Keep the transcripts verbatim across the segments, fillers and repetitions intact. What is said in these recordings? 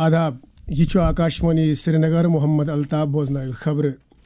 آداب یہ آکاشوانی سری نگر محمد الطاف بوزن خبر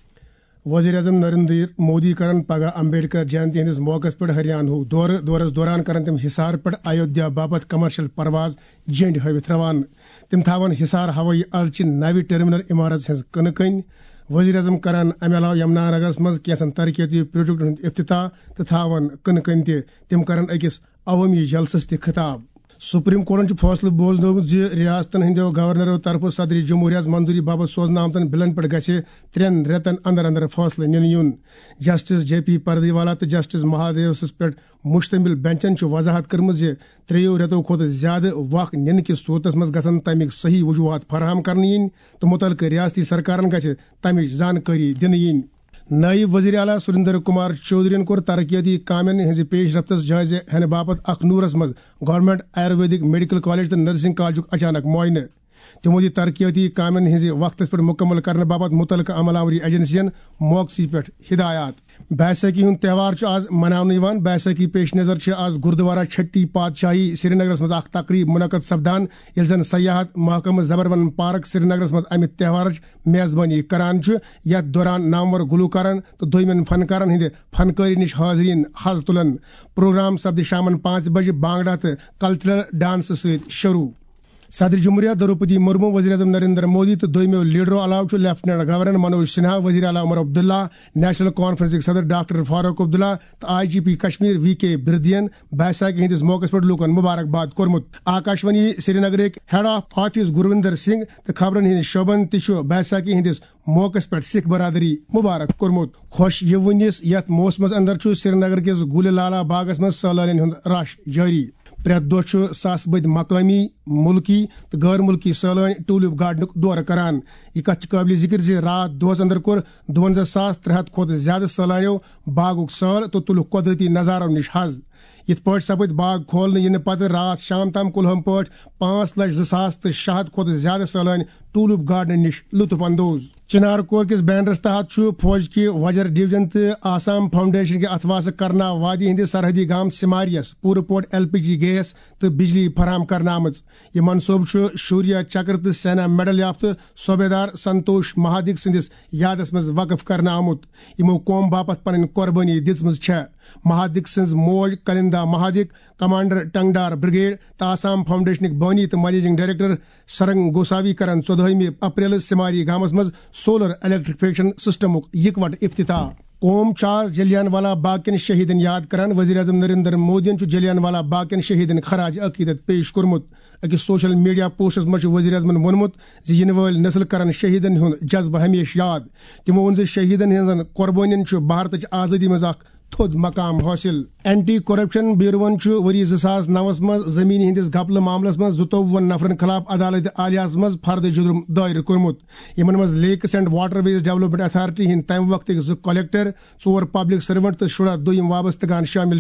وزیر اعظم نریندر مودی کرن پگہ امبیڈکر جینتی ہندس موقع پہ ہریانہ دور دورس دوران کرن تم حصار پہ ایودھیا باپت کمرشل پرواز جنڈ ہاوت روان تم تھاون حصار ہوئی اڑچہ نو ٹرمینل عمارت ہز کن کن وزیر اعظم کران امہ علاوہ یمنا نگرس مز کینژن ترقیتی پروجیکٹ ہند افتتاح تو تھاون کن کن تہ تم کرن أکس عوامی جلسس تہ خطاب سپریم کورٹن فیصلہ بوزنومت زِ ریاستن ہندو گورنرو طرف صدر جمہوریہ منظوری باپت سوزنہ آمتن بلن پہ گژھِ ترین ریتن اندر اندر فیصلہ نن یون جسٹس جے پی پردیوالا تو جسٹس مہادیوس پہ مشتمل بینچن وضاحت کرمت زِ تریو ریتو کھت زیادہ وق نن کس صورتس مز گژھن تمیک صحیح وجوہات فراہم کرنے ین تو متعلقہ ریاستی سرکارن گژھِ تمچ زانکاری دنہٕ ین نائب وزیر اعلیٰ سریندر کمار چودھرین کور ترقیاتی کامین ہز پیش رفتس جائزہ ہینہ باپت اخنورس مز گورنمنٹ آیورویدک میڈیکل کالج تو نرسنگ کالجک اچانک معائنہ تمو دی ترقیاتی کامین ہز وقت پہ مکمل کرنے باپت متعلقہ عمل آوری ایجنسین موقع پہ ہدایات بیساکھی ہند تہوار آز مناونہ بیساکھی پیش نظر آز گردوارہ چھٹی پادشاہی سری نگرس مز اخ تقریب منعقد سپدان یل زن سیاحت محکمہ زبروان پارک سری نگرس مز امہ تہوار میزبانی کران یتھ دوران نامور گلوکارن تو دویمن فنکارن ہند فنکاری نش حاضرین حظ تلن پروگرام سپد شامن پانچ بجے بانگڑا تو کلچرل ڈانس ست شروع صدر جمہوریہ دروپدی مرمو وزیر اعظم نریندر مودی تو دویمو لیڈرو علاوہ لیفٹنٹ گورنر منوج سنہا وزیر اعلیٰ عمر عبداللہ نیشنل کانفرنسک صدر ڈاکٹر فاروق عبداللہ تو آئی جی پی کشمیر وی کے بردین بیساکھی ہندس موقع پہ لوکن مبارکباد کورمت Akashvani Srinagar head of office Gurvinder Singh تو خبرن ہند شعبن تہ بیساکھی ہندس موقع پہ سکھ برادری مبارک کورمت خوش یونس یت موسمس اندر سری نگر کس گل لالا باغس مز سیلانین ہند رش جاری پریت دہ ساس بد مقامی ملکی تو غیر ملکی سیلان ٹولپ گارڈن دورہ کران یہ کت قابل ذکر زِ رات دہس اندر کور دونزہ ساس ترے ہتھ کھت زیادہ سیلانیو باغک سال تو تلک قدرتی نظارو نش حظ یت پٲٹھۍ سپد باغ کھولنے ینہ پتہ رات شام تام کلہم پٲٹھۍ پانچ لچھ زٕ ساس تو شےٚ ہتھ کھت زیادہ سیلان ٹولپ گارڈن نش لطف اندوز چنار کور کس بینرس تحت فوج کی وجر ڈویژن تو آسام فاؤنڈیشن کے اتواس کرنا وادی ہند سرحدی گام سماریس پور پوٹ ایل پی جی گیس تو بجلی فراہم کرنا آمت یہ منصوبہ شوریہ چکر تو سینا میڈل یافتہ صوبیدار سنتوش مہادک سندس یادس مز وقف کرنا آمت یمو قوم باپت پن قربانی دژمژ چھےٚ مہادک سنز موج کلندہ مہادک کمانڈر ٹنگڈار بریگیڈ تو آسام فاؤنڈیشنک بانی تو منیجنگ ڈائریکٹر سرنگ گوساوی کرن ژۄدہمہِ اپریل سماری گامس مز سولر الیکٹریفکیشن سسٹمک یکوٹ افتتاح قوم آز جلیان والا باغ کین شہیدن یاد کران وزیر اعظم نریندر مودین جلیان والا باغ کین شہیدن خراج عقیدت پیش کورمت اکس سوشل میڈیا پوسٹس مز وزیر اعظمن وونمت زِ ینہ وٲلۍ نسل کرن شہیدن ہند جذبہ ہمیشہ یاد تمو ووٚن زِ شہیدن ہنزن قربانین بھارتچ آزادی مز اکھ تھود مقام حاصل اینٹی کرپشن بیورون وری زٕ ساس نوس مز زمین ہندس گھپلہ معاملس مز زٕتووُہن نفرن خلاف عدالت عالیہس مز فرد جرم دائر کورمت یمن مز lakes and waterways development authority ہند تمہ وقت زٕ کلیکٹر ژور پبلک سروینٹ تو شراہ دویم وابستگان شامل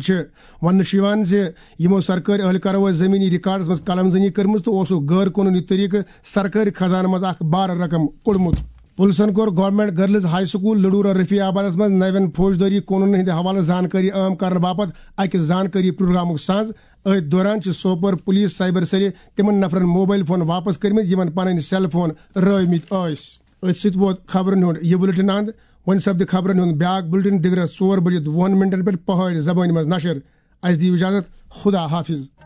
ونہ زِ یمو سرکاری اہلکارو زمینی ریکارڈس مز قلم زنی کرمز تو اوسُکھ غیر قانونی طریقہ سرکاری خزانہ مز اکھ بار رقم کوڑمت پُلسن کور government girls high school Ladoora رفیع آبادس مز نوین فوجداری قونون ہند حوالہ زانکاری عام کرنے باپت اکہ زانکاری پروگرامک ساز ات دوران سوپور پولیس سائبر سیل تمن نفرن موبائل فون واپس کرمت یمن پنن سیل فون رٲومٕتۍ ٲسۍ ات سۭتۍ ووت خبرن ہُنٛد یہ بُلٹن اند وۄنۍ سپدِ خبرن ہُنٛد بیاکھ بُلٹن دِگرس ژور بجے وُہن منٹن پٮ۪ٹھ پہاڑ زبٲنۍ منٛز نشر اَسہِ دِیِو اجازت خدا حافظ.